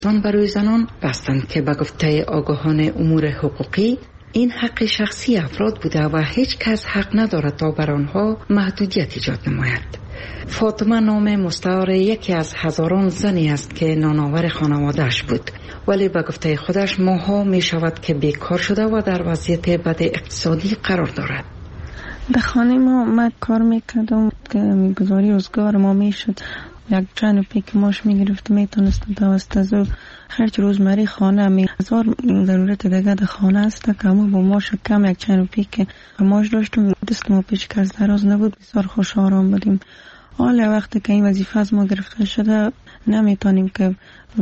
برای زنان بستند که به گفته آگاهان امور حقوقی این حق شخصی افراد بوده و هیچ کس حق ندارد تا بر آنها محدودیت ایجاد نماید. فاطمه نام مستعار یکی از هزاران زنی است که نانآور خانواده‌اش بود، ولی به گفته خودش ماها می شود که بیکار شده و در وضعیت بد اقتصادی قرار دارد. در خانه ما کار میکردم که گزاری روزگار ما میشد، یک چند روپی که ماش میگرفت میتونستم دوست از خرج روزمره خانه هزار ضرورت دیگه در خانه است که همون با ماش کم یک چند روپی که ماش داشتم دست ما پیش که از دراز نبود، بسیار خوش آرام بودیم. حالا وقتی که این وظیفه از ما گرفته شده نمیتونیم که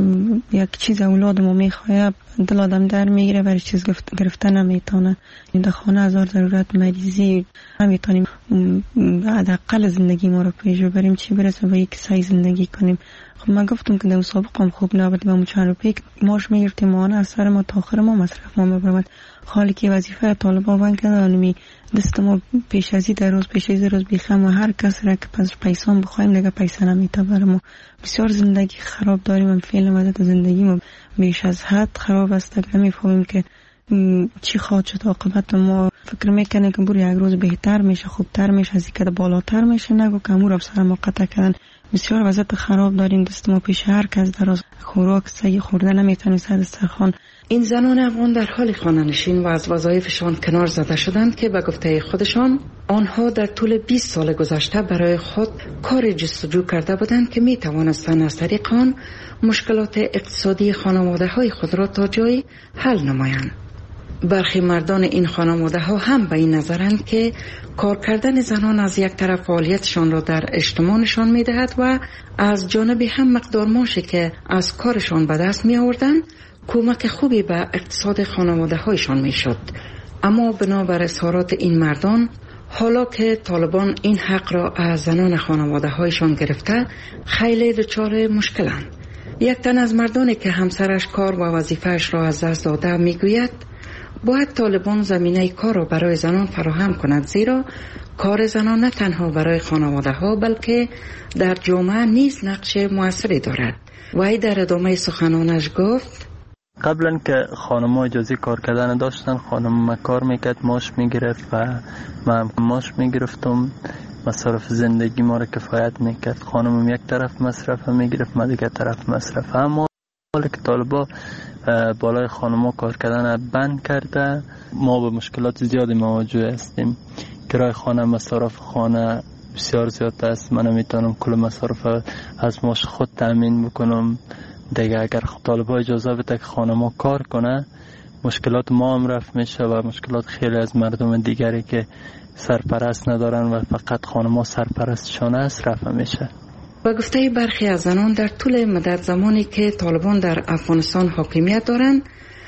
یک چیز اولاد ما میخواه دل آدم در میگیره برای چیز گرفته نمیتونه. در خانه هزار ضرورت مریضی نمیتونیم حداقل زندگی ما رو پیش بریم، چی برسه به یک سعی زندگی کنیم. خب من گفتم که در مسابقه خوب نبود و چند روپی ماش میگرفتیم ماهانه از سر ما تا آخر ما مصرف ما میبرد. حالی که وظیفه طالبا بند کردن دست ما پیش ازی در روز پیش ازی روز بیخم و هر کس را که پیسان بخوایم دیگه پیسه نمیته برم. بسیار زندگی خراب داریم و فعلا وضعیت زندگی ما بیش از حد خراب است. نمیفهمیم که چی خواهد شد عاقبت. ما فکر میکنه که بر یک روز بهتر میشه، خوبتر میشه، از اینکه بالاتر میشه، نگو که امور افسر ما قطع کردن. بسیار وضعیت خراب داریم. دست ما پیش هر کس در روز خوراک سعی خورده نمیتونه سر دسترخوان. این زنان افغان در حال خانه‌نشین و از وظایفشان کنار زده شدند که به گفته خودشان آنها در طول 20 سال گذشته برای خود کار جستجو کرده بودند که می توانستند از طریق آن مشکلات اقتصادی خانواده‌های خود را تا جایی حل نمایند. برخی مردان این خانواده‌ها هم به این نظرند که کار کردن زنان از یک طرف فعالیتشان را در اجتماع نشان می‌دهد و از جانب هم مقدار معاشی که از کارشان به دست می‌آوردند کمک خوبی به اقتصاد خانواده‌هایشان می‌شد. اما بنابر اظهارات این مردان، حالا که طالبان این حق را از زنان خانواده‌هایشان گرفته، خیلی دچار مشکلند. یک تن از مردانی که همسرش کار و وظیفه‌اش را از دست داده می‌گوید باید طالبان زمینه کار را برای زنان فراهم کند، زیرا کار زنان نه تنها برای خانواده‌ها بلکه در جامعه نیز نقش موثری دارد. وی در ادامه سخنانش گفت: قبلا که خانم‌ها اجازه کار کردن داشتن، خانم کار میکرد، ماش میگرفت و من ماش میگرفتم، مصرف زندگی ما را کفایت میکرد. خانمم یک طرف مصرف میگرفت، من دیگر طرف مصرف. اما حالا که طالبا بالای خانم‌ها کار کردن بند کرده، ما به مشکلات زیادی مواجه هستیم. کرای خانه، مصارف خانه بسیار زیاد است. من نمیتونم کل مصارف از ماش خود تامین بکنم. دیگه اگر طالبا اجازه بده که خانم‌ها کار کنه، مشکلات ما هم رفع میشه و مشکلات خیلی از مردم دیگری که سرپرست ندارن و فقط خانم‌ها سرپرستشان است رفع میشه. با گفته برخی از زنان، در طول مدت زمانی که طالبان در افغانستان حاکمیت دارند،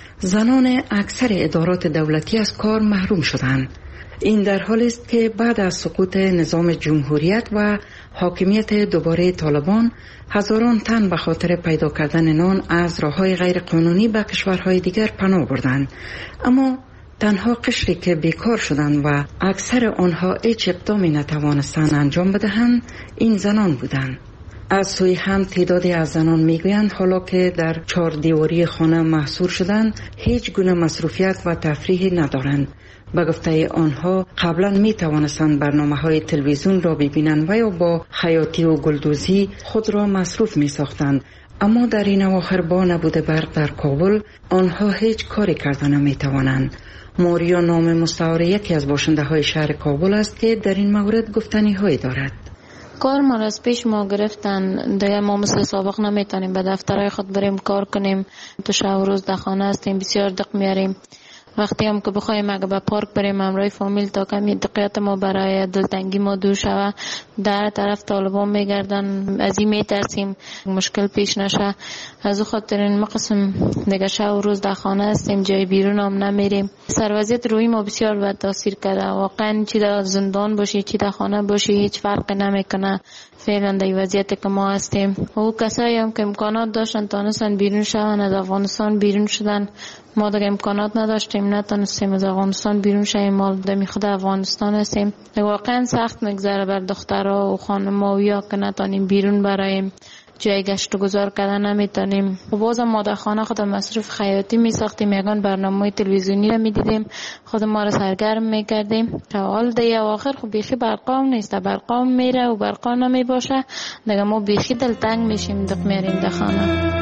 زنان اکثر ادارات دولتی از کار محروم شدند. این در حالی است که بعد از سقوط نظام جمهوریت و حاکمیت دوباره طالبان، هزاران تن به خاطر پیدا کردن نان از راه‌های غیر قانونی به کشورهای دیگر پناه بردند. اما تنها قشری که بیکار شدند و اکثر آنها هیچ اقدامی نتوانستند انجام بدهند این زنان بودند. از سوی هم تعدادی از زنان میگویند حالا که در 4 دیواری خانه محصور شدند هیچ گونه مصروفیت و تفریحی ندارند. به گفته آنها قبلا می توانستند برنامه‌های تلویزیون را ببینند و یا با خیاطی و گلدوزی خود را مصروف می ساختند. اما در این اواخر با نبوده برق در کابل آنها هیچ کاری کردن نمی توانند. ماریا نام مستعار یکی از باشنده های شهر کابل است که در این مورد گفتنی هایی دارد. کار ما از پیش ما گرفتن، دیگه ما مثل سابق نمیتونیم به دفترهای خود بریم کار کنیم. تو شب و روز در خانه هستیم، بسیار دق میاریم. وقتی هم که بخوایم اگه به پارک بریم همراه فامیل تا کمی دقیقت ما برای دلتنگی ما دور شوه، در طرف طالبان میگردن، از این میترسیم مشکل پیش نشه. از او خاطر این مقسم دیگه شب و روز در خانه هستیم، جای بیرون هم نمیریم. سروازیت روی ما بسیار بد تاثیر کرده. واقعا چی در زندان باشی چی در خانه باشی هیچ فرق نمیکنه. فعلا در وضعیتی که ما هستیم، او کسایی هم که امکانات داشتن تانستن بیرون شدن، از افغانستان بیرون شدن. ما دیگه امکانات نداشتیم، نتونستیم از افغانستان بیرون شویم. ما در خود افغانستان هستیم. واقعا سخت میگذره بر دخترها و خانم‌ها که نتونیم بیرون برایم. جای گشت و گذار کردن نمیتونیم. بازم ما در خانه خود مصرف خیاطی میساختیم، یگان برنامه تلویزیونی را میدیدیم، خود ما را سرگرم میکردیم. حال دیگه آخر خب بیخی برقام نیست، برقام میره و برقام نمیباشه دیگه ما بیخی دلتنگ میشیم دق میریم در خانه.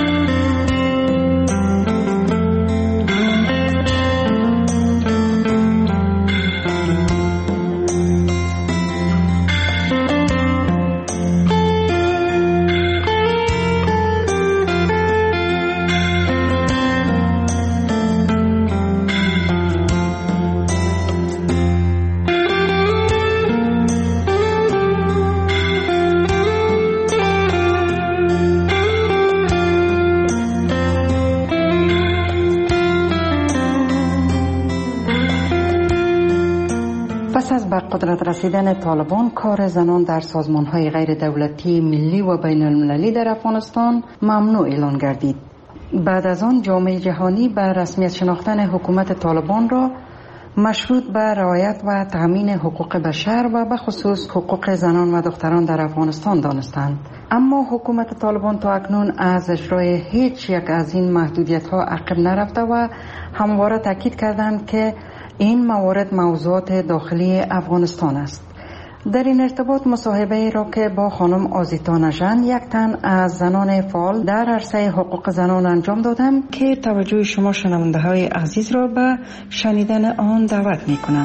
پس از به قدرت رسیدن طالبان، کار زنان در سازمان‌های غیر دولتی ملی و بین المللی در افغانستان ممنوع اعلان گردید. بعد از آن جامعه جهانی به رسمیت شناختن حکومت طالبان را مشروط به رعایت و تامین حقوق بشر و به خصوص حقوق زنان و دختران در افغانستان دانستند. اما حکومت طالبان تا اکنون از اجرای هیچ یک از این محدودیت‌ها عقب نرفته و همواره تاکید کردند که این موارد موضوعات داخلی افغانستان است. در این ارتباط مصاحبه را که با خانم آزیتا نژند، یک تن از زنان فعال در عرصه حقوق زنان انجام دادم که توجه شما شنونده های عزیز را به شنیدن آن دعوت می کنم.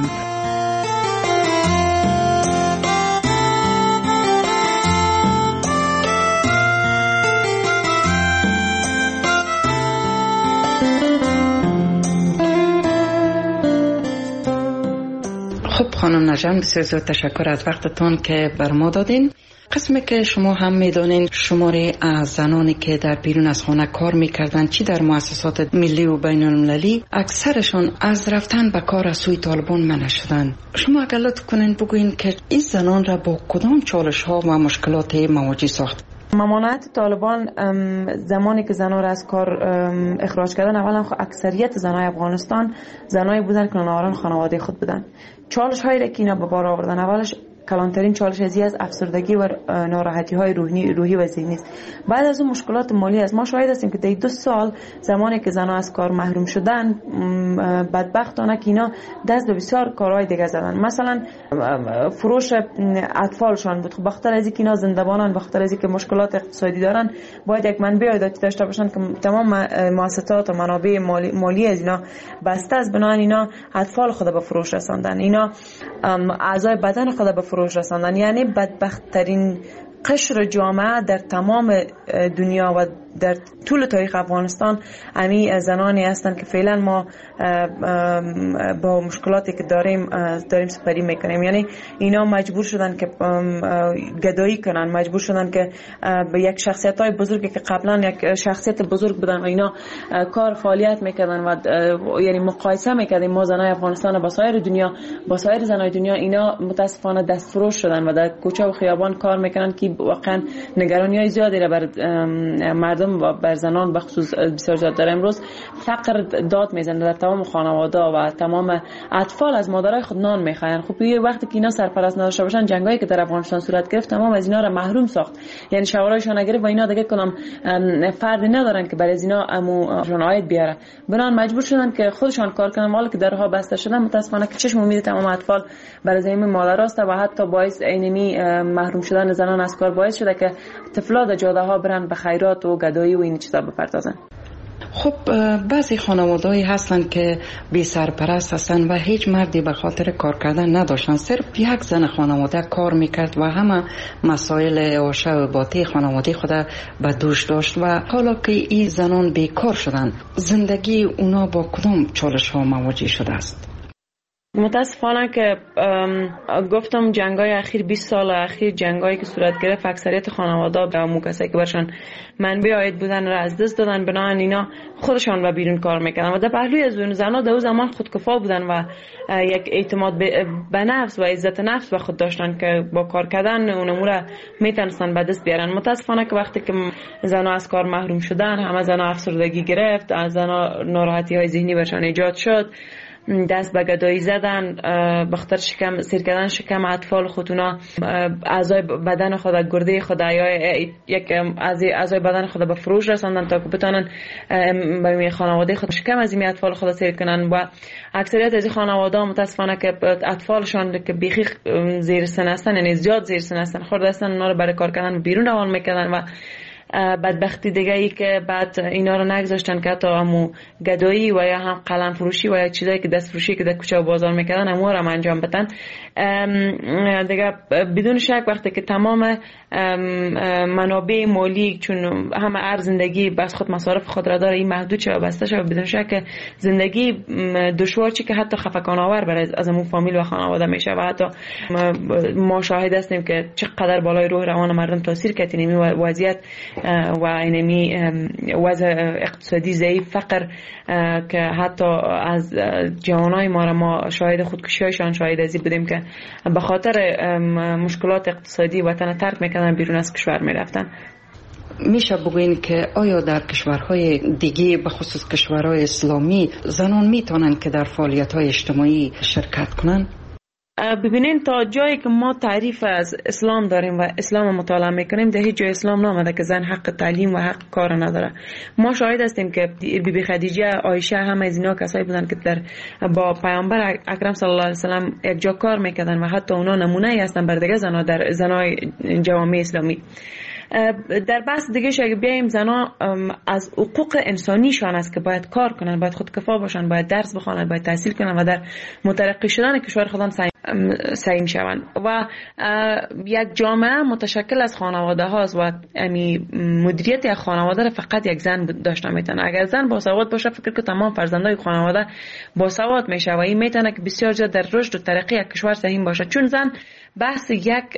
خب خانم نژند، بسیار زیاد تشکر از وقتتان که بر ما دادین. قسمی که شما هم میدانین شماری از زنانی که در بیرون از خانه کار میکردن، چی در مؤسسات ملی و بین المللی، اکثرشان از رفتن به کار از سوی طالبان منع شدند. شما اگر لطف کنین بگوین که این زنان را با کدام چالش ها و مشکلات مواجه ساخت؟ ممانعت طالبان زمانی که زنان را از کار اخراج کردن، اولا اکثریت زنای افغانستان زنایی بودن که ناهاران خانواده خود بودن. چالش هایی را که اینا به بار آوردن، اولش کلانترین چالش از افسردگی و ناراحتی های روحی و ذهنی است. بعد از اون مشکلات مالی است. ما شاهد هستیم که در 2 سال زمانی که زنان از کار محروم شدن، بدبختانه که اینا دست به بسیار کارهای دیگه زدن. مثلا فروش اطفالشان بود. خب بخاطر از اینکه اینا زنده‌بانن، بخاطر از اینکه مشکلات اقتصادی دارن، باید یک منبع عایداتی داشته باشن که تمام مؤسسات و منابع مالی از اینا بسته است. بنابراین اینا اطفال خود به فروش رساندن، اینا اعضای بدن خود به فروش رساندن. یعنی بدبخت‌ترین قشر جامعه در تمام دنیا و در طول تاریخ افغانستان امی زنانی هستند که فعلا ما با مشکلاتی که داریم سپری میکنیم. یعنی اینا مجبور شدن که گدایی کنن، مجبور شدن که به یک شخصیت های بزرگی که قبلا یک شخصیت بزرگ بودن و اینا کار فعالیت میکردن و یعنی مقایسه میکردیم ما زنای افغانستان با سایر دنیا، با سایر زنای دنیا، اینا متاسفانه دستفروش شدن و در کوچه و خیابان کار میکنن که واقعا نگرانی های زیادی را بر مردم و بر زنان به خصوص بسیار زیاد داره. امروز فقر داد میزنه در تمام خانواده و تمام اطفال از مادرای خود نان میخواین. خب یه وقتی که اینا سرپرست نداشته باشن، جنگایی که در افغانستان صورت گرفت تمام از اینا را محروم ساخت. یعنی شوارایشان نگرفت و اینا دیگه کنم فردی ندارن که برای از اینا اموشون عاید بیاره. بنان مجبور شدن که خودشان کار کنن. حالا که درها بسته شدن، متاسفانه که چشم امید تمام اطفال برای زمین مادراست و حتی باعث اینمی محروم شدن زنان از کار باعث شده که طفلا در جاده ها برن به خیرات و گدایی و این چیزا بپردازن. خب بعضی خانواده‌ای هستن که بی سرپرست هستن و هیچ مردی به خاطر کار کردن نداشتن، صرف یک زن خانواده کار میکرد و همه مسائل عاشه و باطی خانواده خود به دوش داشت و حالا که این زنان بیکار شدن، زندگی اونا با کدام چالش ها مواجه شده است؟ متاسفانه که گفتم جنگای اخیر 20 سال اخیر جنگایی که صورت گرفت، اکثریت خانواده و کسایی که برشان منبع عاید بودن را از دست دادن. بنابراین اینا خودشان به بیرون کار میکردن و در پهلوی از اون زنها در اون زمان خودکفا بودن و یک اعتماد به نفس و عزت نفس به خود داشتن که با کار کردن اون امور میتونستن به دست بیارن. متاسفانه که وقتی که زنها از کار محروم شدن، همه زنها افسردگی گرفت، از زنها ناراحتی های ذهنی برشان ایجاد شد دست به گدایی زدن، بخاطر سیر کردن شکم اطفال خودونا، اعضای بدن خود، گرده خود یا یک اعضای بدن خود به فروش رساندن تا که بتونن برای خانواده خود شکم از این اطفال خود سیر کنن. و اکثریت از این خانواده متاسفانه که اطفالشان که بیخی زیر سن هستن، یعنی زیاد زیر سن هستن، خورده هستن، اونا رو برای کار کردن بیرون روان میکردن. و بدبختی دیگه ای که بعد اینا رو نگذاشتن که حتی همو گدایی و یا هم قلم فروشی و یا چیزایی که دست فروشی که در کوچه و بازار میکردن همو رو انجام بدن. دیگه بدون شک وقتی که تمام منابع مالی، چون همه هر زندگی بس خود مصارف خود را داره، این محدود شه و بسته شه، بدون شک زندگی دشوار چی که حتی خفقان آور برای از همون فامیل و خانواده میشه. و حتی ما شاهد هستیم که چقدر بالای روح روان مردم تاثیر کرد این وضعیت و اینمی وضع اقتصادی ضعیف، فقر، که حتی از جوانای ما شاهد خودکشی‌هایشان شاهد ازی بودیم که به خاطر مشکلات اقتصادی وطن ترک میکنن، بیرون از کشور میرفتن. میشه بگوین که آیا در کشورهای دیگه به خصوص کشورهای اسلامی زنان میتونن که در فعالیت‌های اجتماعی شرکت کنن؟ ببینین تا جایی که ما تعریف از اسلام داریم و اسلام مطالعه میکنیم، در هیچ جای اسلام نامده که زن حق تعلیم و حق کار نداره. ما شاهد هستیم که بیبی خدیجه، عایشه، همه از اینا کسایی بودن که با پیامبر اکرم صلی الله علیه و سلم یک جا کار میکردن و حتی اونا نمونه هستن بر دیگه زنا در زنای جوامع اسلامی. در بحث دیگه اگه بیایم، زنا از حقوق انسانیشان است که باید کار کنن، باید خودکفا باشن، باید درس بخوانن، باید تحصیل کنن و در مترقی شدن کشور خودم سعی شوند. و یک جامعه متشکل از خانواده هاست و مدیریت یک خانواده را فقط یک زن داشته میتونه. اگر زن با سواد باشه، فکر که تمام فرزندای خانواده با سواد میشه و این میتونه که بسیار زیاد در رشد و ترقی یک کشور سهم باشه. چون زن بحث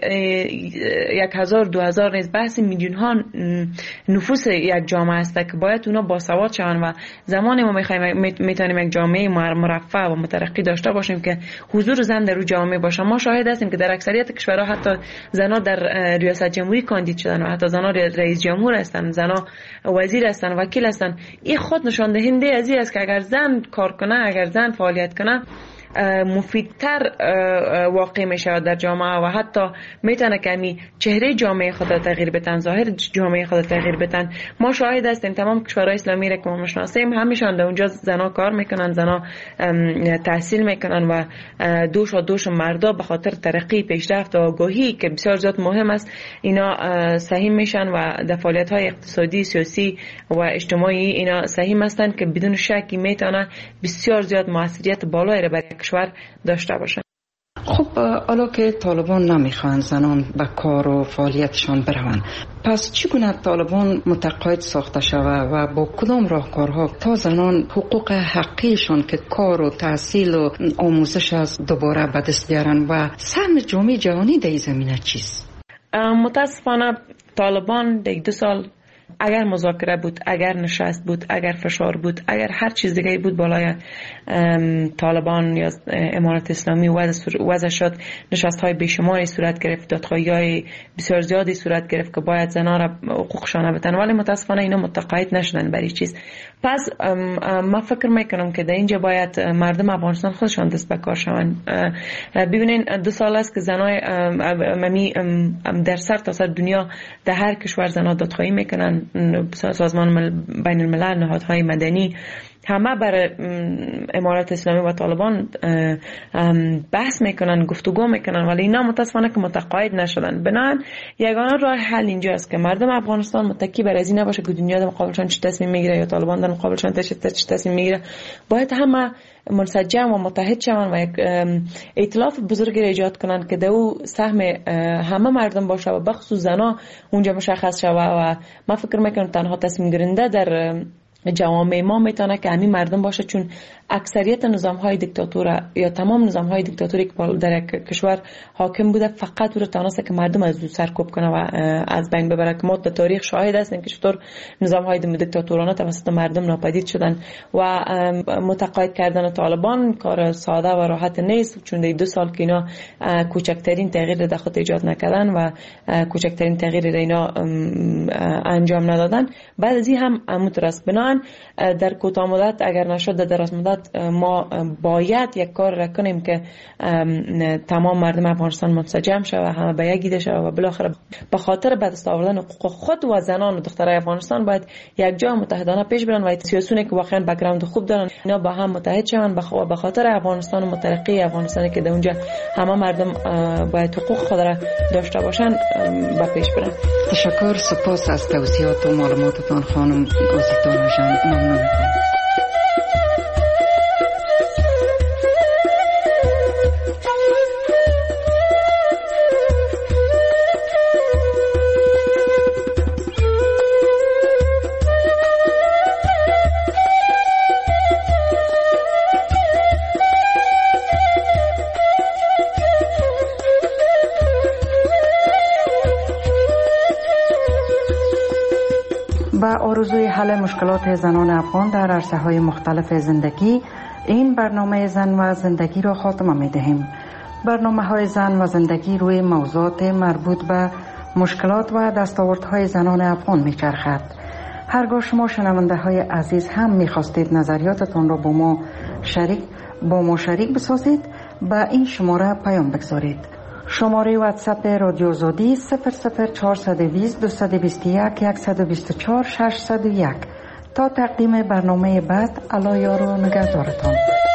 1000-2000 نیست، بحث میلیون ها نفوس یک جامعه است که باید اونا با سواد شوند. و زمانی ما میتونیم یک جامعه مرفه و مترقی داشته باشیم که حضور زن در جامعه باشه. ما شاهد هستیم که در اکثریت کشورها حتی زنها در ریاست جمهوری کاندید شدن و حتی زنها رئیس جمهور هستن، زنها وزیر هستن، وکیل هستن. این خود نشان دهنده از این است که اگر زن کار کنه، اگر زن فعالیت کنه، مفیدتر واقع میشه در جامعه و حتی میتونه که چهره جامعه خود را تغییر بدن، ظاهر جامعه خود را تغییر بدن. ما شاهد هستیم تمام کشورهای اسلامی را که ما میشناسیم همیشان در اونجا زنا کار میکنن، زنا تحصیل میکنن و دوش مردا به خاطر ترقی، پیشرفت و آگاهی که بسیار زیاد مهم است، اینا سهم میشن و در فعالیت های اقتصادی، سیاسی و اجتماعی اینا سهم هستند که بدون شکی میتونه بسیار زیاد موثریت بالایی را برای کشور داشته باشه. خب حالا که طالبان نمیخوان زنان به کار و فعالیتشان بروند، پس چگونه طالبان متقاعد ساخته شود و با کدام راهکارها تا زنان حقوق حقیقیشان که کار و تحصیل و آموزش از دوباره به دست بیارن و سهم جامعه جهانی در این زمینه چیست؟ متاسفانه طالبان در 2 سال اگر مذاکره بود، اگر نشست بود، اگر فشار بود، اگر هر چیز دیگه بود بالای طالبان یا امارت اسلامی وضع شد، نشست های بیشماری صورت گرفت، دادخواهی های بسیار زیادی صورت گرفت که باید زنها را حقوقشان بدن، ولی متاسفانه اینا متقاعد نشدن برای چیز. پس ما فکر میکنم که در اینجا باید مردم افغانستان خودشان دست به کار شوند. ببینین 2 سال است که زنای در سر تا سر دنیا در هر کشور زنها دادخواهی میکنن، سازمان بین الملل، نهادهای مدنی، همه بر امارت اسلامی و طالبان بحث میکنن، گفتگو میکنن، ولی اینا متاسفانه که متقاعد نشدن. بنابراین یگانه راه حل اینجا است که مردم افغانستان متکی بر از این نباشه که دنیا در مقابلشان چه تصمیم میگیره یا طالبان در مقابلشان چه تصمیم میگیره. باید همه منسجم و متحد شوند و یک ائتلاف بزرگی ایجاد کنن که دو سهم همه مردم باشه و بخصوص زنا اونجا مشخص شوه. و من فکر میکنم تنها تصمیم گیرنده در جوامع ما میتونه که همین مردم باشه، چون اکثریت نظام‌های دیکتاتوری یا تمام نظام‌های دیکتاتوری که در کشور حاکم بوده فقط او را توانسته که مردم از دو سرکوب کنه و از بین ببره. که ما در تاریخ شاهد هستیم که چطور نظام‌های دیکتاتورانه توسط مردم ناپدید شدن و متقاعد کردن طالبان کار ساده و راحت نیست، چون در 2 سال که اینا کوچکترین تغییر در خود ایجاد نکردن و کوچکترین تغییر اینا انجام ندادن، بعد از این هم مترس. بنابراین افغانستان در کوتاه مدت اگر نشد در دراز مدت ما باید یک کار را کنیم که تمام مردم افغانستان منسجم شود و همه به یک دیده شود و بالاخره به خاطر به دست آوردن حقوق خود و زنان و دخترای افغانستان باید یک جا متحدانه پیش برن و سیاسیونی که واقعا بک‌گراند خوب دارن اینا با هم متحد شون به خاطر افغانستان و مترقی افغانستانی که در اونجا همه مردم باید حقوق خود را داشته باشن با پیش برن. تشکر، سپاس از توضیحات و معلوماتتان خانم آزیتا جان. ممنون. با آرزوی حل مشکلات زنان افغان در عرصه‌های مختلف زندگی، این برنامه زن و زندگی را خاتمه می‌دهیم. برنامه‌های زن و زندگی روی موضوعات مربوط به مشکلات و دستاوردهای زنان افغان می‌چرخد. هرگاه شما شنونده‌های عزیز هم می‌خواستید نظریاتتان را با ما شریک بسازید، به این شماره پیام بگذارید. شماره واتساپ رادیو آزادی 00420 221 124 601. تا تقدیم برنامه بعد، الله یار و نگهدارتان.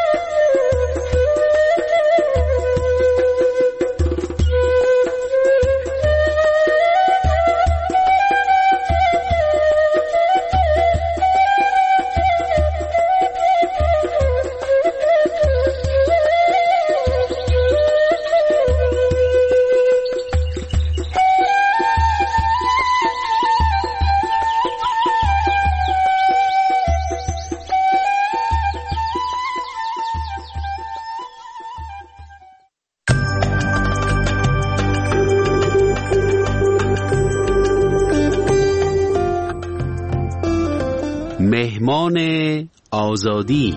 مهمان آزادی.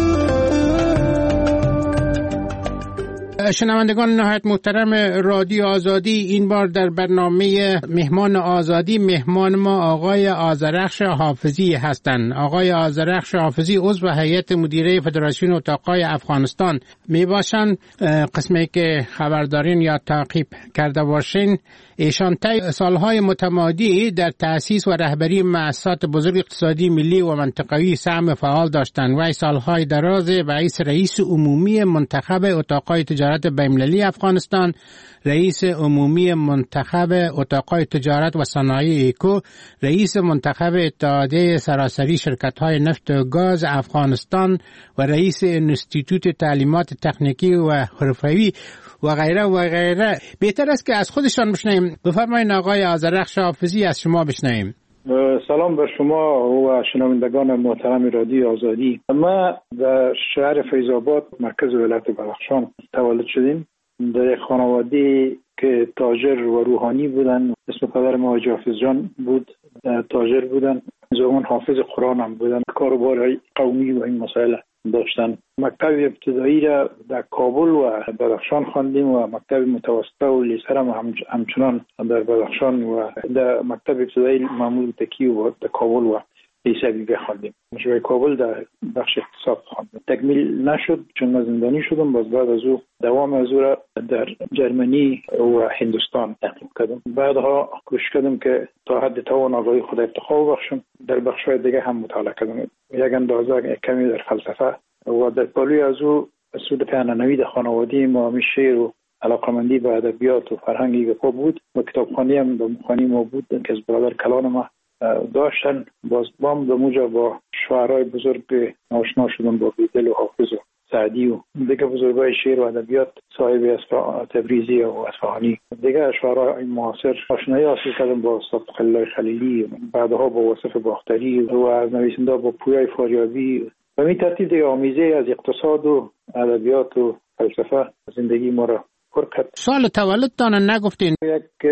شنوندگان نهایت محترم رادیو آزادی، این بار در برنامه مهمان آزادی مهمان ما آقای آذرخش حافظی هستند. آقای آذرخش حافظی عضو هیئت مدیره فدراسیون اتاقای افغانستان می باشند. قسمی که خبردارین یا تعقیب کرده باشین، ایشان طی سالهای متمادی در تأسیس و رهبری مؤسسات بزرگ اقتصادی ملی و منطقوی سهم فعال داشتند و سالهای دراز رئیس عمومی منتخب اتاقای تجارت بین‌المللی افغانستان، رئیس عمومی منتخب اتاقای تجارت و صنایع ایکو، رئیس منتخب اتحادیه سراسری شرکت‌های نفت و گاز افغانستان و رئیس انستیتوت تعلیمات تکنیکی و حرفه‌ای و غیره و غیره. بهتر است که از خودشان بشنویم. بفرمایید آقای آذرخش حافظی، از شما بشنویم. سلام بر شما و شنوندگان محترم رادیو آزادی. ما در شهر فیض‌آباد مرکز ولایت بدخشان تولد شدیم. در خانواده که تاجر و روحانی بودن. اسم پدر ما حاجی حافظ جان بود، تاجر بودن. زمان حافظ قرآن هم بودن. کاروبار قومی و این مسائل داشتن. مکتب ابتدایی را در کابل و بدخشان خواندیم و مکتب متوسطه و لیسه را همچنان در بدخشان و در مکتب ابتدایی معمول تکی و در کابل و لیسه بیگه خواندیم. مشروع کابل در بخش اقتصاد خواندیم. تکمیل نشد چون من زندانی شدم. باز بعد از او دوام از او را در جرمنی و هندوستان تحقیق کردم. بعدها کوشش کردم که تا حد توان آگاهی خود ارتقا بخشم. در بخش‌های دیگه هم مطالعه کردم. یک اندازه کمی در فلسفه و در پالوی از او سود پهنانوی در خانواده ما همیشه شعر و علاقمندی به ادبیات و فرهنگی خوب بود و کتابخوانی هم در مخانی ما بود که از برادر کلان ما داشتن. باز بام در موجا با شعرهای بزرگ آشنا شدم، با بیدل و حافظ و سعدی و دیگه بزرگای شعر و ادبیات صاحب تبریزی و اصفهانی. دیگه شعرهای معاصر آشنایی حاصل کردم با استاد خلیل خلیلی، بعدها با واصف باختری و از نویسنده با پویای فاریابی. و می ترتیب دیگه آمیزه از اقتصاد و ادبیات و فلسفه زندگی ما را پر کرد. سال تولدتان نگفتین؟ یک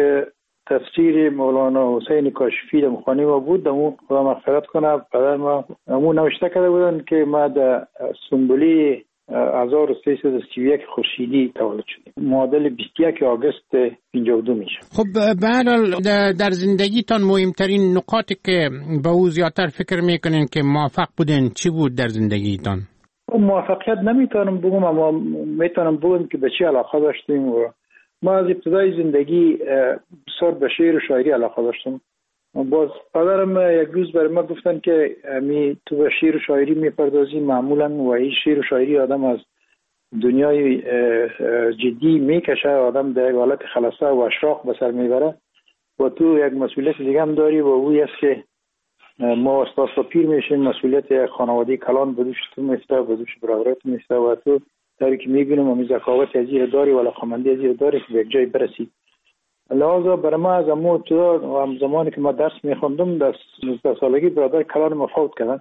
تفسیر مولانا حسین کاشفی در مخانی ما بود. دمو خدا مغفرت کنه، پدر ما همون نوشته کرده بودن که ما در سنبولی 1331 خورشیدی تولد شدیم. معادل 21 آگوست 52 میشه. خب به هر حال در زندگیتان مهمترین نقاطی که به او زیادتر فکر میکنین که موفق بودین چی بود در زندگیتان؟ موفقیت نمیتونم بگم، اما میتونم بگم که به چی علاقه داشتیم. و ما از ابتدای زندگی بسیار به شعر و شاعری علاقه داشتم. باز پدرم یک روز برای ما گفتن که تو به شعر و شاعری میپردازی معمولا و این شعر و شاعری آدم از دنیای جدی میکشه، آدم در یک حالت خلاصه و اشراق به سر میبره و تو یک مسئولیت دیگه هم داری و اوی است که ما استاد پیر میشیم، مسئولیت خانواده کلان بدوش تو میفته، بدوش برادرت میفته و تو داری که میبینم امی ذکاوت از زیر داری و علاقمندی از زیر داری که به یک جای برسی. لحاظا برای ما از امو ابتدا زمانی که ما درس میخوندم در 19 سالگی برادر کلان ما فوت کردن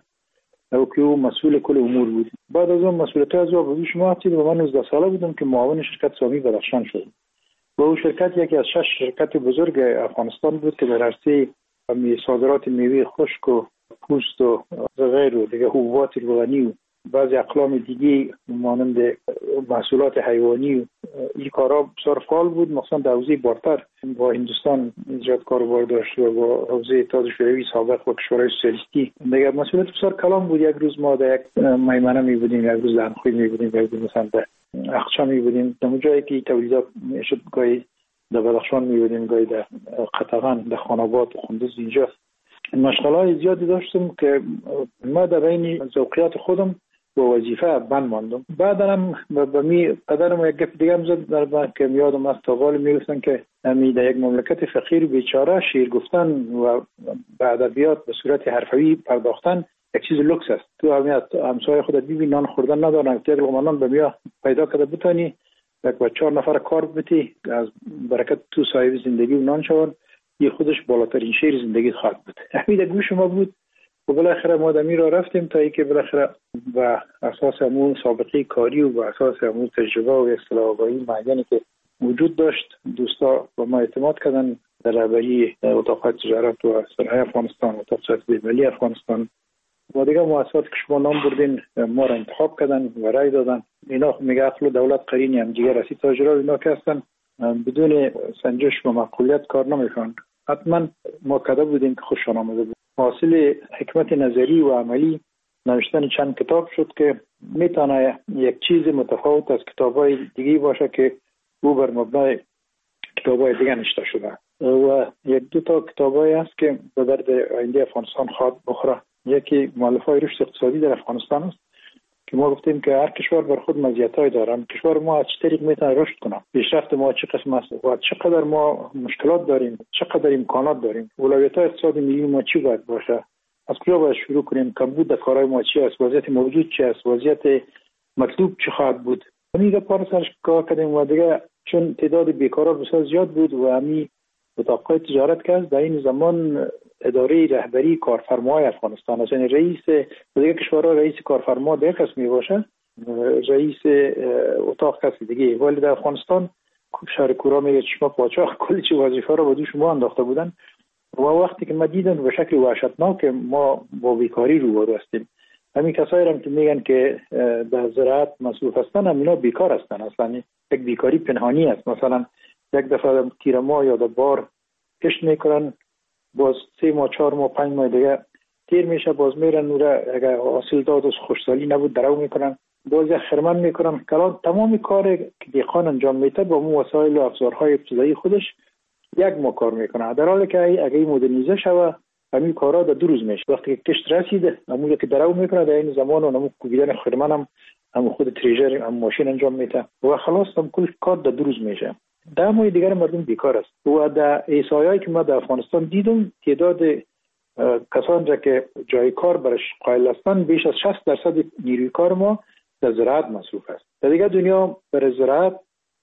و که او مسئول کل امور بود. بعد از اون مسئولیت از او بدوش ما هستید و من 19 ساله بودم که معاون شرکت سامی بدخشان شدم و او شرکت یکی از 6 شرکت بزرگ افغانستان بود که در عرصه صادرات میوه خشک و پوست و غیر و دیگه حبوبات روغنی و بعضی اقلام دیگه مانند محصولات حیوانی و این کارا بسیار فعال بود. مثلا در حوزه بارتر با هندوستان زیاد کاروبار داشت و با حوزه اتحاد شوروی سابق و کشورهای سوسیالیستی دیگه مسئولیت بسیار کلان بود. یک روز ما در یک میمنه می بودیم، یک روز در انخوی می بودیم، یک روز مثلا در اخچا می بودیم. در جایی که تولیدات میشد گاهی در بدخشان می بودیم، گاهی در قطغن، در خاناباد و خندوز. اینجا مشغله‌های زیادی داشتم که ما در بین ذوقیات خودم با وظیفه بند ماندم. بعدم به می پدرم یک گپ دیگه هم زد در من که یادم از تاوال میگفتن که در یک مملکت فقیر بیچاره شعر گفتن و به ادبیات به صورت حرفوی پرداختن یک چیز لوکس است. تو همسایه خودت ببین نان خوردن ندارن، یک لقمه نان به میا پیدا کرده بتونی یک با 4 نفر کار بتی از برکت تو صاحب زندگی و نان شون، یه خودش بالاترین شعر زندگی خواهد بود. همین گوش ما بود و بالاخره ما دمی را رفتیم تا اینکه بالاخره و اساس همون سابقه کاری و با اساس همون تجربه و اصطلاح آگاهی معینی که وجود داشت دوستا با ما اعتماد کردن در رهبری اتاق تجارت و صنایع افغانستان، اتاق تجارت بین‌المللی افغانستان و دیگه مؤسساتی که شما نام بردین ما را انتخاب کردن و رای دادن. اینا میگه عقل و دولت قرینی هم دیگه رسید تاجرها اینا که هستن بدون سنجش و معقولیت کار نمیکنن. حتما ما کده بودیم که خوششان آمده بود. حاصل حکمت نظری و عملی نوشتن چند کتاب شد که میتونه یک چیز متفاوت از کتابای دیگه باشه که او بر مبنای کتابای دیگه نوشته شده و یک دو تا کتابای هست که به درد آینده افغانستان خواهد بخوره. یکی مؤلفه‌های رشد اقتصادی در افغانستان است که ما گفتیم که هر کشور بر خود مزیت‌های دارن. کشور ما از چه طریق میتونه رشد کنه، پیشرفت ما چه قسم است و چقدر ما مشکلات داریم، چقدر امکانات داریم، اولویت‌های اقتصادی ملی ما چی باید باشه، از کجا باید شروع کنیم، کمبود در کارهای ما چی است، وضعیت موجود چی است، وضعیت مطلوب چه خواهد بود. اینجا پارسالش کار کردیم و دیگه چون تعداد بیکارا بسیار زیاد بود و همین اتاقای تجارت که در این زمان اداره رهبری کارفرمای افغانستان است، یعنی رئیس دیگه کشورها رئیس کارفرما دیگه کس میباشه، رئیس اتاق کسی دیگه. ولی در افغانستان شهر کورا میگه چشما پاچاق کلی چه وظیفه رو به دوش ما انداخته بودن و وقتی که ما دیدن به شکل وحشتناک ما با بیکاری روبرو هستیم. همین کسایی هم که میگن که در زراعت مصروف هستن هم اینا بیکار هستن، اصلا یک بیکاری پنهانی است. مثلا یک دفعه تیر ماه یا بار کشت میکنن، باز 3 ماه 4 ماه 5 ماه دیگه تیر میشه، باز میرن نوره اگر حاصل داد و خوشسالی نبود درو میکنن، باز خرمن میکنن. کلان تمامی کار که دیخان انجام میده با مو وسایل و افزارهای ابتدایی خودش یک ماه کار میکنه، در حالی که اگه مدرنیزه شوه همین کارا در 2 روز میشه. وقتی که کشت رسیده همون که درو میکنه در این زمان و همون کوبیدن خرمن هم خود تریجر هم ماشین انجام میده و خلاص هم کل کار در 2 روز میشه. در ماه دیگر مردم بیکار است و در احصایه‌ای که ما در افغانستان دیدم تعداد کسانی را که جای کار برش قائل هستند بیش از 60% نیروی کار ما در زراعت مصروف است. در دیگر دنیا برای زراعت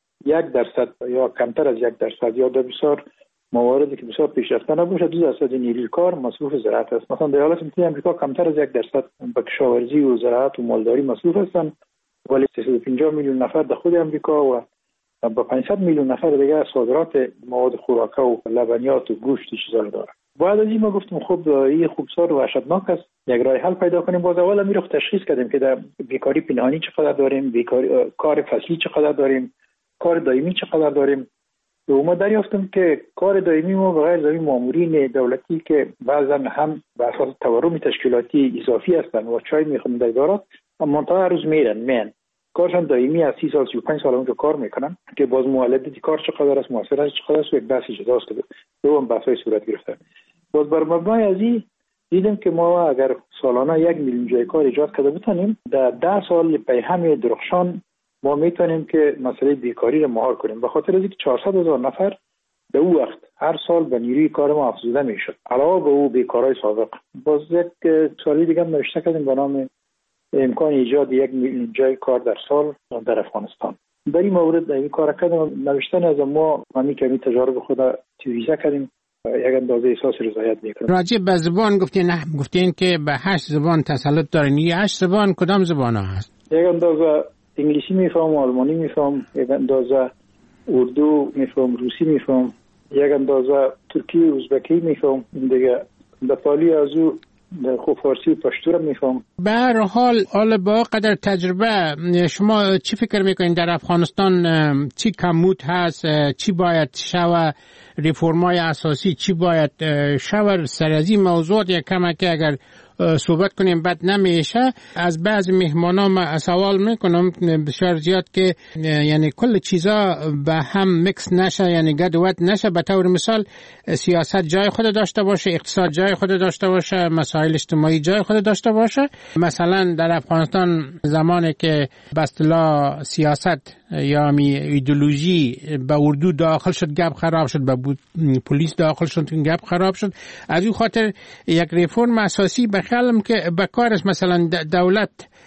1% یا کمتر از 1% یا در بسیار مواردی که بسیار پیشرفته نباشه 2% نیروی کار مصروف زراعت است. مثلا در ایالات متحده آمریکا کمتر از 1% به کشاورزی و زراعت و مالداری مصروف هستند، ولی 350 میلیون نفر در خود آمریکا و با 500 میلیون نفر دیگه صادرات مواد خوراکه و لبنیات و گوشت چیزا رو داره. بعد از این ما گفتم خب این خوبسار و وحشتناک است، یک راه حل پیدا کنیم. باز اول میره تشخیص کردیم که در بیکاری پنهانی چقدر داریم، کار فصلی چقدر داریم، کار دائمی چقدر داریم. و ما دریافتیم که کار دائمی ما بغیر زمین مامورین دولتی که بعضا هم به اساس تورم تشکیلاتی اضافی هستند و چای میخورن در ادارات، منتها روز میرن کارشان دائمی از 30 سال 35 سال اونجا کار میکنن که باز مولدیت کار چقدر است، موثرش چقدر است، یک بحثی جداست که دوم بحثای صورت گرفته. باز بر مبنای از این دیدیم که ما اگر سالانه 1 میلیون جای کار ایجاد کرده بتونیم، در 10 سال پیهم درخشان ما میتونیم که مسئله بیکاری رو مهار کنیم. به خاطر اینکه 400,000 نفر به او وقت هر سال به نیروی کار ما افزوده میشد علاوه به او بیکارای سابق. باز یک سوالی دیگه نوشته کردیم به نام امکان ایجاد 1 میلیون جای کار در سال در افغانستان. در این مورد این کار کردیم، نوشتن از ما همین که تجارب خود تیویزه کردیم یک اندازه احساس رضایت میکنیم. راجع به زبان گفتین که به 8 زبان تسلط دارین. این 8 زبان کدام زبان ها هست؟ یک اندازه انگلیسی میفهم، آلمانی میفهم، یک اندازه اردو میفهم، روسی میفهم، یک اندازه ترکی و ازبکی میفهم، دیگه در پالی از او خوب فارسی و پشتو رو میفهم. به هر حال با قدر تجربه شما چی فکر میکنین در افغانستان چی کمبود هست، چی باید شوه، ریفرمای اساسی چی باید شوه؟ سر از این موضوعات یک کمک اگر صحبت کنیم بد نمیشه. از بعض مهمانان سوال میکنم بسیار زیاد که یعنی کل چیزا به هم میکس نشه، یعنی گد و ود نشه. به طور مثال سیاست جای خود داشته باشه، اقتصاد جای خود داشته باشه، مسائل اجتماعی جای خود داشته باشه. مثلا در افغانستان زمانی که به اصطلاح سیاست یا ایدئولوژی به اردو داخل شد گپ خراب شد، به پلیس داخل شد گپ خراب شد. از این خاطر یک ریفرم اساسی بخیالم که به کار است مثلا دولت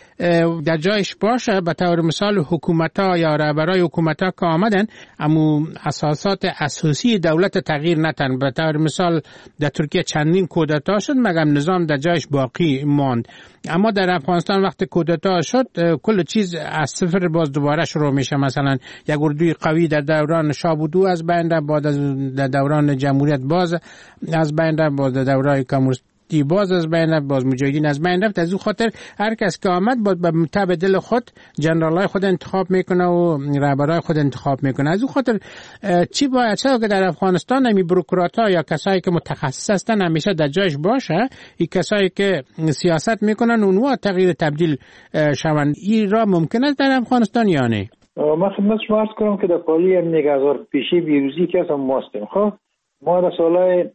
در جایش باشه. به طور مثال حکومت‌ها یا رهبرای حکومت‌ها که آمدن اما اساسات اساسی دولت تغییر نتن. به طور مثال در ترکیه چندین کودتا شد مگر نظام در جایش باقی ماند. اما در افغانستان وقتی کودتا شد کل چیز از صفر باز دوباره شروع میشه. مثلا یک اردوی قوی در دوران شاه بودو از بین رفت، بعد در دوران جمهوریت باز از بین رفت، باز در دوران کمونیستی باز از بین رفت، باز مجاهدین از بین رفت. از اون خاطر هر کس که آمد باز به تبع دل خود جنرالای خود انتخاب میکنه و رهبرای خود انتخاب میکنه. از اون خاطر چی باید شد که در افغانستان همی بروکرات‌ها یا کسایی که متخصص هستن همیشه در جایش باشه، این کسایی که سیاست میکنن اونها تغییر تبدیل شوند. این را ممکن است در افغانستان یا نه؟ من خدمت شما عرض کنم که در پالی نگهدار پیشی بیروزی که هستم ما هستیم. خب ما در سالهای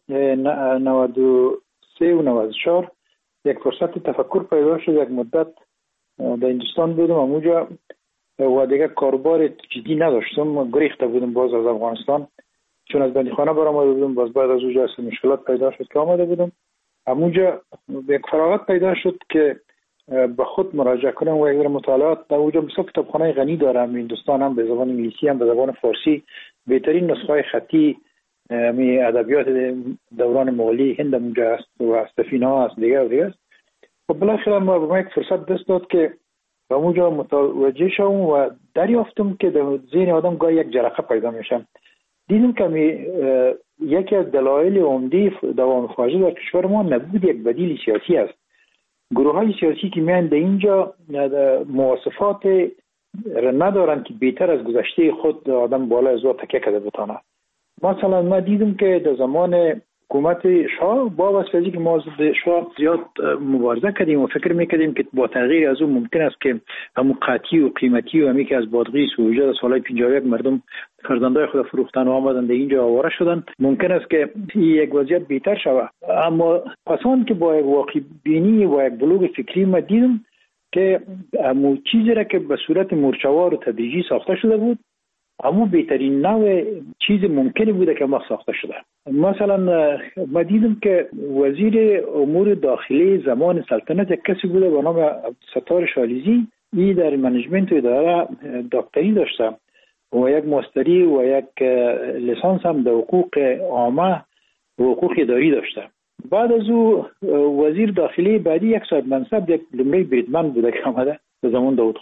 93 و 94 یک فرصت تفکر پیدا شد. یک مدت در هندوستان بودم اونجا و دیگه کاربار جدی نداشتم، گریخته بودم باز از افغانستان چون از بندیخانه برآمده بودم. باز بعد از اونجا مشکلات پیدا شد که آمده بودم اونجا، یک فراغت پیدا شد که به خود مراجعه کنم و یک مطالعات در اونجا بسیار کتابخانه غنی دارم. هندوستان هم به زبان انگلیسی هم به زبان فارسی بهترین نسخه خطی می ادبیات دوران مغولی هند اونجا است و استفینا است دیگه و دیگه است. و بالاخره ما به ما یک فرصت دست داد که به اونجا متوجه شوم و دریافتم که در ذهن آدم گاهی یک جرقه پیدا میشم. دیدم که یکی از دلایل عمده دوام فاجعه در کشور ما نبود یک بدیل سیاسی است. گروه های سیاسی که میان در اینجا مواصفات ندارن که بهتر از گذشته خود آدم بالا از تکیه کرده بتانه. مثلا ما دیدم که در زمان حکومت شاه با واسطه که ما ضد شاه زیاد مبارزه کردیم و فکر میکردیم که با تغییر از اون ممکن است که همون قاطی و قیمتی و همی که از بادغیس و وجود سالهای 51 مردم فرزندای خود فروختن و آمدن در اینجا آواره شدن، ممکن است که یک وضعیت بهتر شود. اما پسان که با یک واقع بینی و یک بلوغ فکری ما دیدم که همون چیزی را که به صورت مورچه‌وار و تدریجی ساخته شده بود اما بهترین نوع چیز ممکنی بوده که ما ساخته شده. مثلا ما دیدم که وزیر امور داخلی زمان سلطنت یک کسی بوده به نام ستار شالیزی. این در منیجمنت و اداره دکتری داشته و یک ماستری و یک لیسانس هم در حقوق عامه و حقوق اداری داشته. بعد از او وزیر داخلی بعدی یک صاحب منصب یک لمړی بریدمن بوده که آمده به زمان داود خان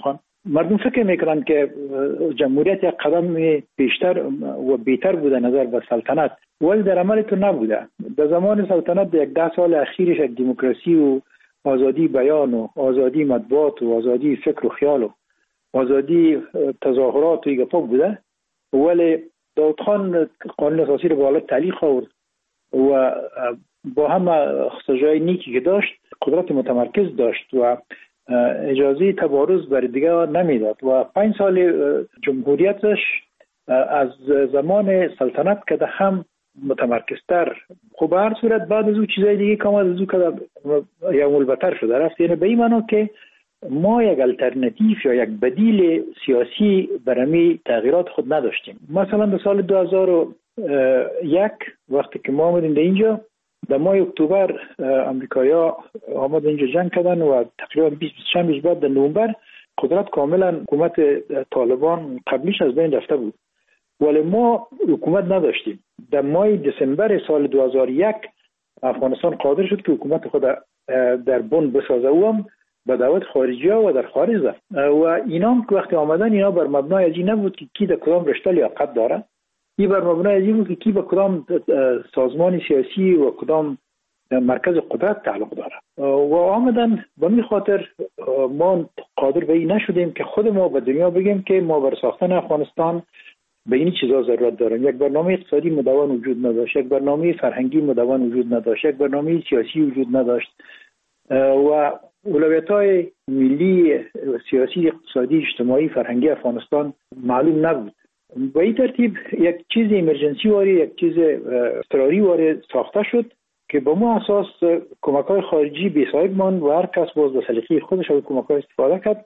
مردم فکر میکنند که جمهوریت یک قدم بیشتر و بهتر بوده نظر به سلطنت، ولی در عمل تو نبوده. در زمان سلطنت یک 10 سال اخیرش یک دموکراسی و آزادی بیان و آزادی مطبوعات و آزادی فکر و خیال و آزادی تظاهرات و گپا بوده، ولی داود خان قانون اساسی رو به حالت تعلیق آورد و با همه خصوصیات نیکی که داشت قدرت متمرکز داشت و اجازه تبارز بر دیگه نمیداد و 5 سال جمهوریتش از زمان سلطنت که هم متمرکزتر. خب به هر صورت بعد از او چیزای دیگه که آمد از او که یا ملبتر شده رفت، یعنی به این معنا که ما یک الटरनेटिव یا یک بدیل سیاسی برای تغییرات خود نداشتیم. مثلا در سال 2001 وقتی که ما آمدیم در اینجا، در ماه اکتبر امریکایی‌ها آمدن اینجا جنگ کردن و تقریبا 20 بعد در نوامبر قدرت کاملا حکومت طالبان قبلیش از بین رفته بود، ولی ما حکومت نداشتیم. در ماه دسامبر سال 2001 افغانستان قادر شد که حکومت خود در بن بسازه و هم به دعوت خارجی ها و در خارج رفت و اینا که وقتی آمدن اینا بر مبنای ازی نبود که کی در کدام رشته لیاقت داره، این بر مبنای ازی بود که کی به کدام سازمان سیاسی و کدام مرکز قدرت تعلق داره و آمدن. به این خاطر ما قادر به این نشدیم که خود ما به دنیا بگیم که ما بر ساختن افغانستان به این چیزا ضرورت داریم. یک برنامه اقتصادی مدون وجود نداشت، یک برنامه فرهنگی مدون وجود نداشت، یک برنامه سیاسی وجود نداشت و اولویت‌های ملی سیاسی اقتصادی اجتماعی فرهنگی افغانستان معلوم نبود. به این ترتیب یک چیز ایمرجنسی واری، یک چیز اضطراری واری ساخته شد که به ما اساس کمک‌های خارجی بی‌صاحب ماند و هر کس باز به سلیقه خودش از کمک‌ها استفاده کرد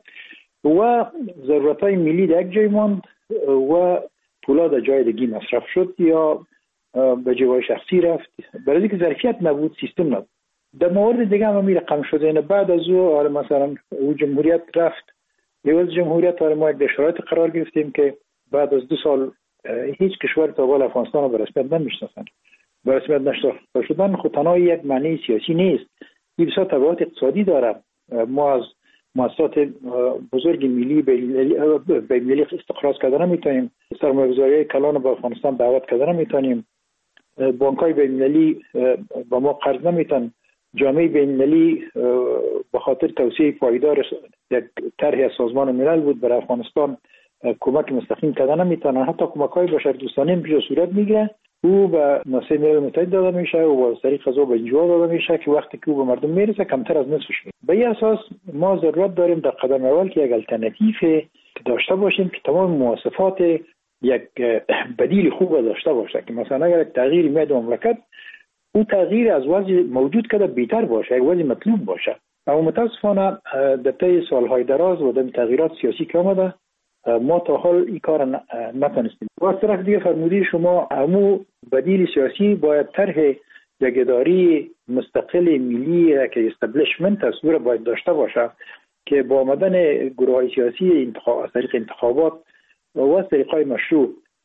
و ضرورت‌های ملی در یک جای ماند و پولا در جای دیگه مصرف شد یا به جای شخصی رفت، برای اینکه ظرفیت نبود، سیستم نبود. در مورد دیگه هم رقم شده، یعنی بعد از او مثلا او جمهوریت رفت، لیوز جمهوریت ما یک شرایط قرار گرفتیم که بعد از 2 سال هیچ کشور تا حالا افغانستان رو به رسمیت نمیشناسن. به رسمیت نشناخته شدن خود تنها یک معنی سیاسی نیست، این بسیار تبعات اقتصادی داره. ما از مؤسسات بزرگ ملی به ملی استخراج کردن نمیتونیم، سرمایه‌گذاری کلان به افغانستان دعوت کردن نمیتونیم، بانک‌های بین‌المللی با ما قرض نمیتن، جامعه بین‌المللی به خاطر توسعه پایدار یک طرح از سازمان ملل بود برای افغانستان کمک مستقیم کردن نمیتونن. حتی کمک‌های بشردوستانه هم صورت میگیره، او به مؤسسه ملل متحد داده میشه و از طریق غذا به انجوا داده میشه که وقتی که او به مردم میرسه کمتر از نصفش میشه. به این اساس ما ضرورت داریم در قدم اول که یک الटरनेटिव داشته باشیم که تمام مواصفات یک بدیل خوب داشته باشه، که مثلا اگر یک تغییری میاد مملکت، او تغییر از وضع موجود که بهتر باشه، یک وضع مطلوب باشه. اما متاسفانه در طی سالهای دراز و در تغییرات سیاسی که آمده ما تا حال این کار نتونستیم. و از طرف دیگه فرمودی شما همو بدیل سیاسی باید طرح یک اداره مستقل ملی که استبلیشمنت از او باید داشته باشه که با آمدن گروه‌های سیاسی از طریق انتخابات و از طریق‌های مشروع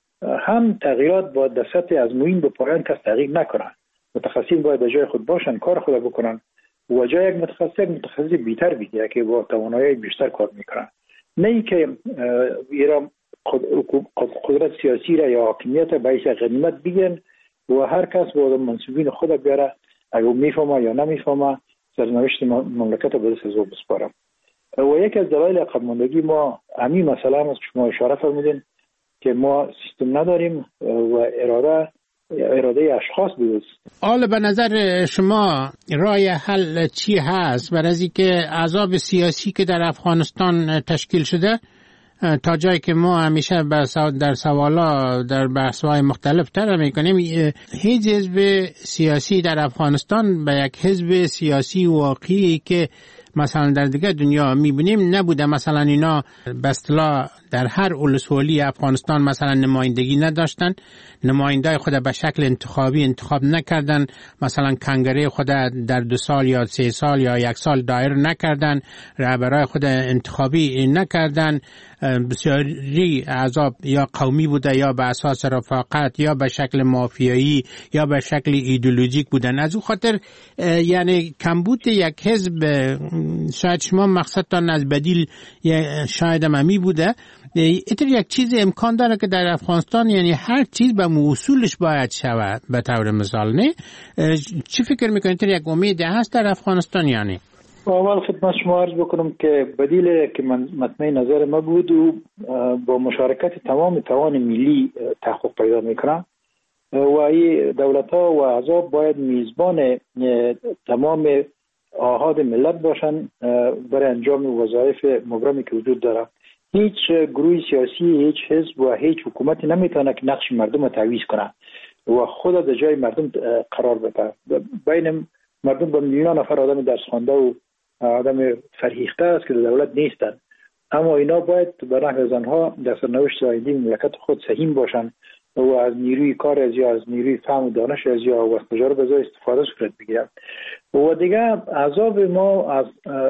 هم تغییرات باید در سطح از موین به پایان کس تغییر نکنن. متخصصین باید در جای خود باشن، کار خود بکنن و جای یک متخصص بیشتر بگیره که با توانایی بیشتر کار میکنن، نه ای که ایران قدرت سیاسی را یا حاکمیت باعث غنیمت بگیرن و هر کس با منصوبین خود بیاره، اگه میفهمه یا نمیفهمه سرنوشت مملکت رو به دست از او بسپاره. و یکی از دلایل عقب ماندگی ما همین مسئله هم از شما اشاره فرمودین که ما سیستم نداریم و اراده اشخاص بود. حالا به نظر شما راه حل چی هست برای اینکه عذاب سیاسی که در افغانستان تشکیل شده تا جایی که ما همیشه در سوالا در بحث‌های مختلف طرح می‌کنیم، هیچ حزب سیاسی در افغانستان به یک حزب سیاسی واقعی که مثلا در دیگه دنیا می‌بینیم نبوده. مثلا اینا به اصطلاح در هر ولسوالی افغانستان مثلا نمایندگی نداشتن، نمایندای خود به شکل انتخابی انتخاب نکردن، مثلا کنگره خود در 2 سال یا 3 سال یا 1 سال دایر نکردن، رهبرای خود انتخابی نکردن. بسیاری احزاب یا قومی بوده یا به اساس رفاقت یا به شکل مافیایی یا به شکل ایدئولوژیک بودن. از اون خاطر یعنی کمبود یک حزب شاید شما مقصدتان از بدیل شاید ممی بوده، اینطور یک چیز امکان داره که در افغانستان یعنی هر چیز به اصولش باید شود به طور مثال، نه؟ چی فکر میکنید اینطور یک امید هست در افغانستان یعنی؟ اول خدمت شما عرض بکنم که بدیل که من مطمئن نظر ما بود و با مشارکت تمام توان ملی تحقق پیدا میکنه و این دولت ها و احزاب باید میزبان تمام آحاد ملت باشن برای انجام وظایف مبرمی که وجود داره. هیچ گروه سیاسی، هیچ حزب و هیچ حکومتی نمیتونه که نقش مردم رو تعویض کنه و خود در جای مردم قرار بده. بین مردم با میلیون نفر آدم درس خوانده و آدم فرهیخته است که دولت نیستن، اما اینا باید به نحو زنها در سرنوشت آینده مملکت خود سهیم باشن و از نیروی کار از یا از نیروی فهم و دانش از یا و تجارب از استفاده صورت بگیرن. و دیگه عذاب ما از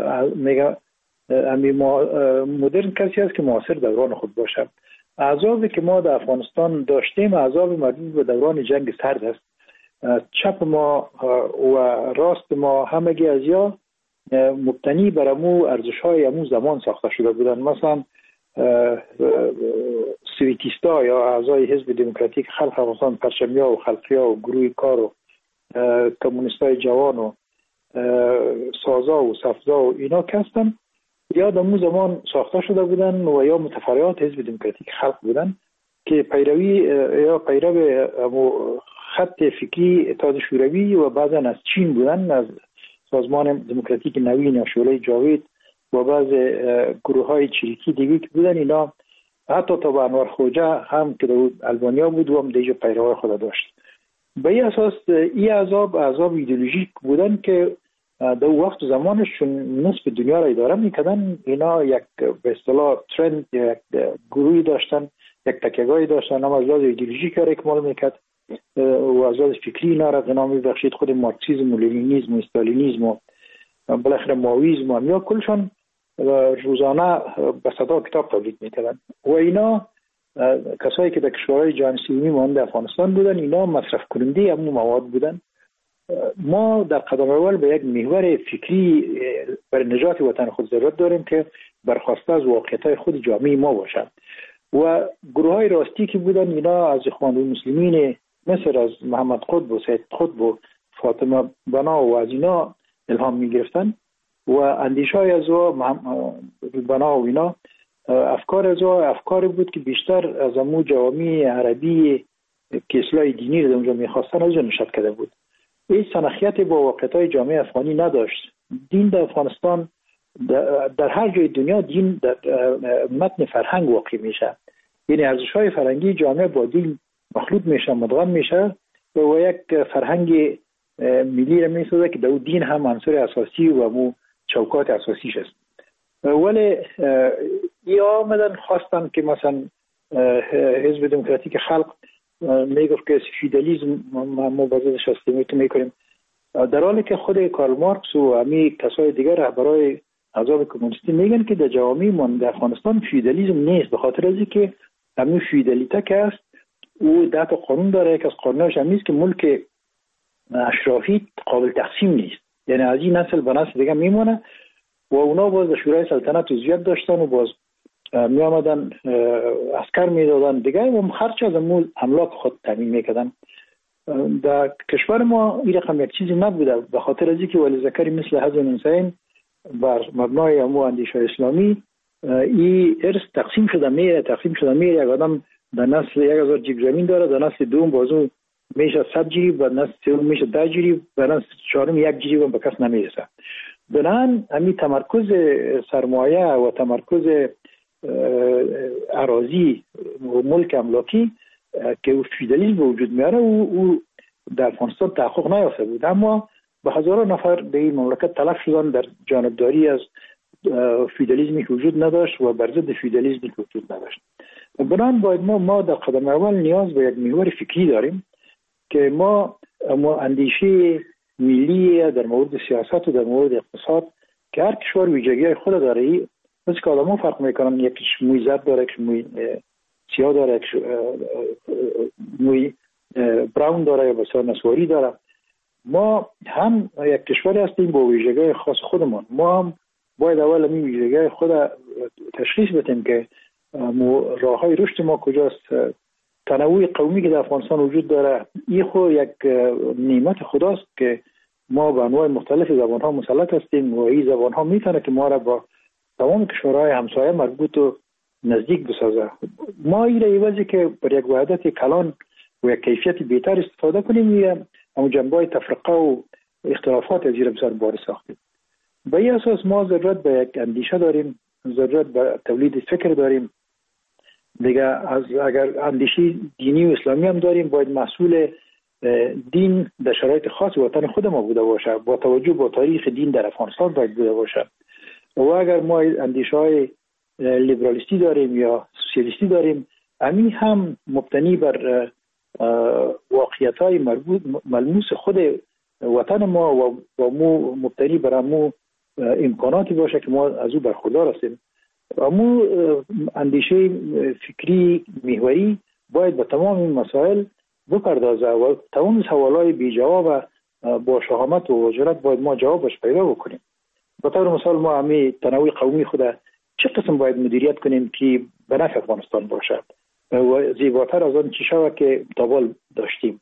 مدرن کسی است که معاصر دوران خود باشه. عذابی که ما در افغانستان داشتیم عذاب مربوط به دوران جنگ سرد است. چپ ما و راست ما همگی از یا مبتنی بر امو ارزش‌های امو زمان ساخته شده بودن. مثلا سویتیستا یا اعضای حزب دموکراتیک خلق افغانستان، پرچمیا و خلقیا و گروه کار و کمونیستای جوان و سازا و صفزا و اینا کستن یا در امو زمان ساخته شده بودن و یا متفرعات حزب دموکراتیک خلق بودن که پیروی یا پیرو خط فکری اتحاد شوروی و بعضا از چین بودن، از سازمان دموکراتیک نوین یا شعله جاوید و بعض گروه های چریکی دیگه که بودن. اینا حتی تا به انور خوجه هم که در البانیا بود و هم دیگه پیروهای خود داشت. به این اساس این عذاب ایدئولوژیک بودن که در وقت زمانشون نصف دنیا را اداره میکردن. اینا یک به اصطلاح ترند، یک گروهی داشتن، یک تکیه‌گاهی داشتن، اما از لحاظ ایدئولوژیک را اکمال میکرد و از لحاظ فکری اینا را غنا میبخشید. خود مارکسیسم و لنینیسم و استالینیسم و بالاخره ماویسم و یا کلشان روزانه به صدا کتاب تولید میکردن و اینا کسایی که در کشورهای جهان سومی مانند افغانستان بودن اینا مصرف کننده همون مواد بودن. ما در قدم اول به یک محور فکری برای نجات وطن خود ضرورت داریم که برخواسته از واقعیت‌های خود جامعه ما باشد و گروه‌های راستی که بودن اینا از اخوان المسلمین مثل از محمد قطب و سید قطب و فاطمه بنا و از اینا الهام می‌گرفتن و اندیشه‌های از بنا و اینا افکار از افکاری بود که بیشتر از امو جوامع عربی که اصلاح دینی رو اونجا می‌خواستن از اون نشأت کرده بود. این سنخیت با واقعیت‌های جامعه افغانی نداشت. دین در افغانستان در هر جای دنیا دین در متن فرهنگ واقع میشه، یعنی ارزش‌های فرهنگی جامعه با دین مخلوط میشه، مدغم میشه و یک فرهنگ ملی را میسازه که در دین هم عنصر اساسی و مو چوکات اساسیش است. ولی یا آمدن خواستن که مثلا حزب دموکراتیک خلق میگفت که فیدالیسم ما بازش استیمیت میکنیم، در حالی که خود کارل مارکس و امی کسای دیگر رهبرای احزاب کمونیستی میگن که در جوامع ما در افغانستان فیدالیسم نیست، به خاطر از اینکه امی فیدالیته که است او ده تا قانون داره. یک از قانوناش هم نیست که ملک اشرافی قابل تقسیم نیست، یعنی از این نسل به نسل دیگه میمونه و اونا باز در شورای سلطنت عضویت داشتن و باز می آمدن عسکر می دادن دیگه و خرچ از امول املاک خود تامین میکردن. در کشور ما این رقم یک چیزی نبوده، به خاطر از اینکه ولی ذکری مثل حزب حسین بر مبنای امو اندیشه اسلامی این ارث تقسیم شده میره. یک آدم در نسل 1000 جیب زمین داره، در نسل دوم بازو میشه 100 جیب، در نسل سوم میشه 10 جیب، در نسل چهارم 1 جیب هم به کس نمیرسه. بنابراین همین تمرکز سرمایه و تمرکز اراضی و ملک املاکی که فیدالیسم به وجود میاره او در افغانستان تحقق نیافته بود، اما به هزاران نفر در این مملکت تلف شدن در جانبداری از فیدالیسمی که وجود نداشت و بر ضد فیدالیسمی که وجود نداشت. بنابراین باید ما در قدم اول نیاز به یک محور فکری داریم که ما اندیشه ملی در مورد سیاست و در مورد اقتصاد که هر کشور ویژگی‌های خود داره، مثل که آدم‌ها فرق میکنن، یکیش موی زرد داره، یکیش موی سیاه داره، یکیش موی براون داره یا بسیار نسواری داره. ما هم یک کشوری هستیم با ویژگی‌های خاص خودمان، ما هم باید اول می ویژگی خود تشخیص بدیم که راههای رشد ما کجاست. تنوع قومی که در افغانستان وجود داره این خود یک نعمت خداست که ما به انواع مختلف زبان‌ها مسلط هستیم و این زبان‌ها میتونه که ما را با تمام کشورهای همسایه مربوط و نزدیک بسازه. ما این ایوازی که بر یک وحدت کلان و یک کیفیت بهتر استفاده کنیم اما جنبه‌های تفرقه و اختلافات از زیر بسر بار ساختیم. به این اساس ما ضرورت به یک اندیشه داریم، ضرورت به تولید فکر داریم. دیگه اگر اندیشه دینی و اسلامی هم داریم باید مسئول دین در شرایط خاص وطن خود ما بوده باشه، با توجه به تاریخ دین در افغانستان باید بوده باشه. و اگر ما اندیشه های لیبرالیستی داریم یا سوسیالیستی داریم همین هم مبتنی بر واقعیت های ملموس خود وطن ما و مو مبتنی بر امو امکاناتی باشه که ما از او برخوردار هستیم. امو اندیشه فکری محوری باید به تمام این مسائل بپردازه و تمام سوالای بی جواب با شهامت و جرأت باید ما جوابش پیدا بکنیم. به طور مثال ما همین تنوع قومی خود چه قسم باید مدیریت کنیم که به نفع افغانستان باشد و زیباتر از آن چی شود که تابال داشتیم،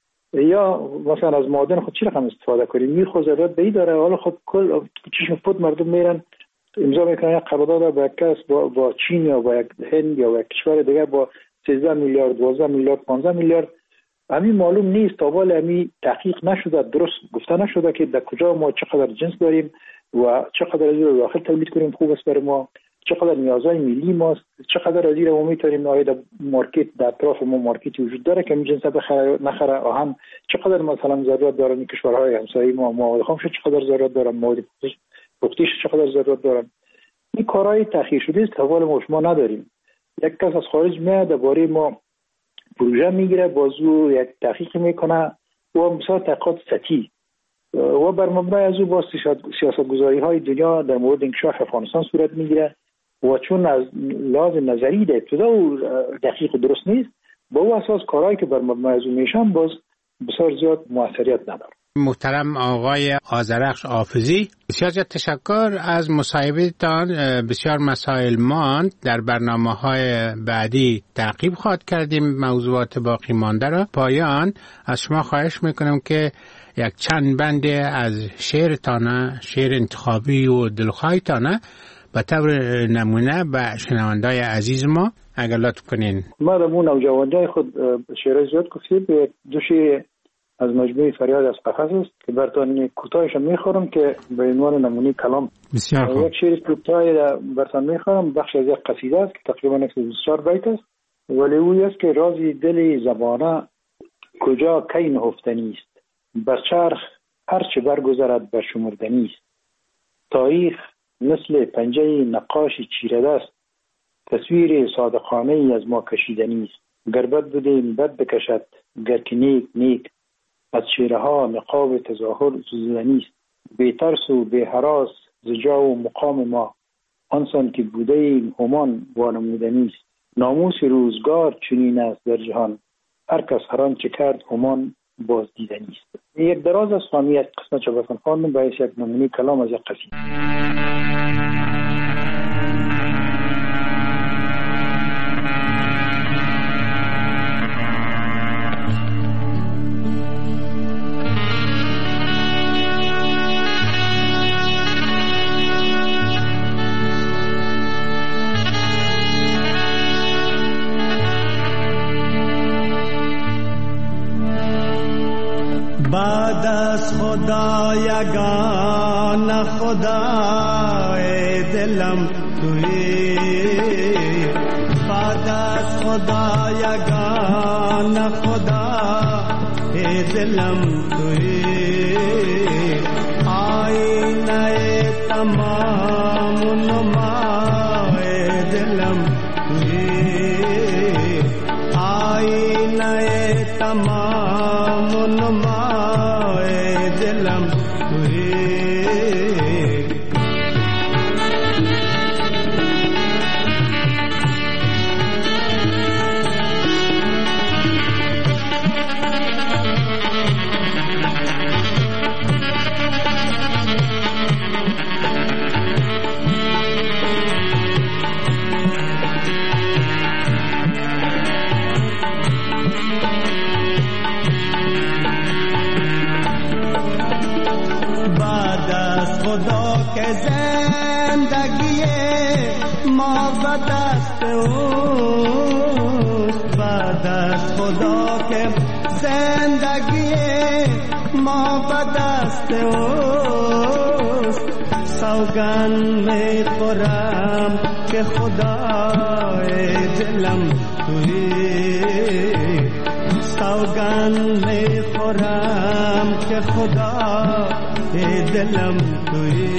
یا مثلا از معادن خود چی رقم استفاده کنیم. می خود ضرورت به این داره. حالا خود کل چشم فوت مردم میرن امضا میکنن یک قرارداد با یک کس با چین یا با یک هند یا با یک کشور دیگه با 13 میلیارد 12 میلیارد 15 میلیارد. همین معلوم نیست تابال همین تحقیق نشده، درست گفته نشده که در کجا ما چقدر جنس داریم و چقدر از این داخل تولید کنیم خوب است برای ما، چقدر نیازهای ملی ماست، چقدر از این ما میتونیم آید مارکت در اطراف ما مارکتی وجود داره که این جنس بخره نخره، آهن چقدر مثلا ضرورت دارن این کشورهای همسایه ما، مواد خامش چقدر ضرورت دارن، مواد پختیش چقدر ضرورت دارن. این کارهای تأخیر شده است، حوال ما شما نداریم. یک کس از خارج میاد درباره ما پروژه میگیره، بازو یک تحقیق میکنه و مثلا تحقیقات سطحی و بر مبنای از او با سیاستگذاری های دنیا در مورد انکشاف افغانستان صورت میگیره و چون از لحاظ نظری در ابتدا و دقیق و درست نیست، با او اساس کارهایی که بر مبنای از او میشن باز بسیار زیاد موثریت نداره. محترم آقای آذرخش حافظی، بسیار زیاد تشکر از مصاحبه‌تان. بسیار مسائل ماند، در برنامه‌های بعدی تعقیب خواهد کردیم موضوعات باقی مانده را. پایان از شما خواهش میکنم که یک چند بند از شعرتانه، شعر انتخابی و دلخواهتانه به طور نمونه به شنوندای عزیز ما اگر لطف کنین. ما در مون نوجوانای خود شعر زیاد گفتیم، دو شعر از مجموعه فریاد از قفس است که برتان کوتاهش میخورم که به عنوان نمونه کلام. بسیار خوب. یک شعر کوتاه برتان میخورم، بخش از یک قصیده است که تقریبا 124 بیت است، ولی او است که رازی دل زبانه کجا کی نهفتنی است، بر چرخ هر چه برگذرد بر شمردنی است، تاریخ مثل پنجه نقاشی چیره دست، تصویر صادقانه ای از ما کشیدنی است، گر بد بودیم بد بکشد، گر که نیک نیک، از چهره ها نقاب تظاهر سوزیدنی است، بی ترس و بی هراس ز جا و مقام ما، آنسان که بوده ایم همان وانمودنی است، ناموس روزگار چنین است در جهان، هر کس هر آنچه کرد همان باز دیدنی است. یک دراز از فهمی یک قسمت چه بسن خواندم باعث یک نمونه کلام از یک قصیده. بعد از خدا یگان خدای دلم توی، بعد از خدا یگان خدای دلم توی، آینه تمام نمای دلم توی، آینه تمام نمای دلم توی. زندگی ما به دست اوست، بعد از خدا که زندگی ما به دست اوست. سوگند میخورم که خدای دلم تویی، سوگند میخورم که خدای دلم تویی.